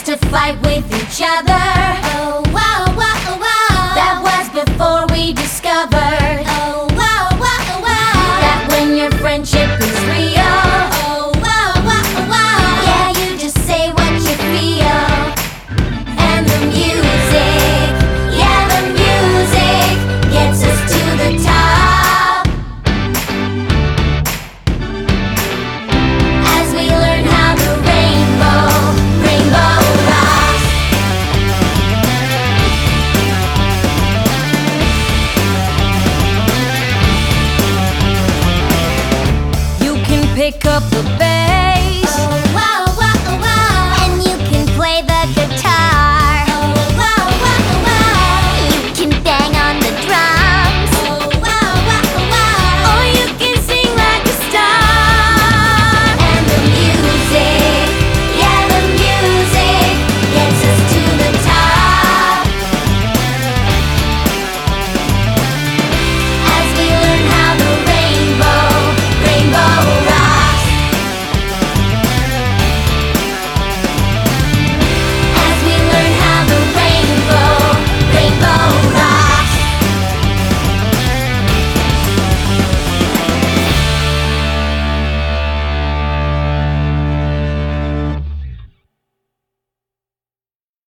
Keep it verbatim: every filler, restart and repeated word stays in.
used to fight with each other. Oh, wow, wow, wow. That was before we discovered. Oh, wow, wow, wow. That when your friendship is real. Oh, wow, wow, wow. Yeah, you just say what you feel. And the music, yeah, the music gets us to the top. As we learn how the rainbow, rainbow rocks. You can pick up the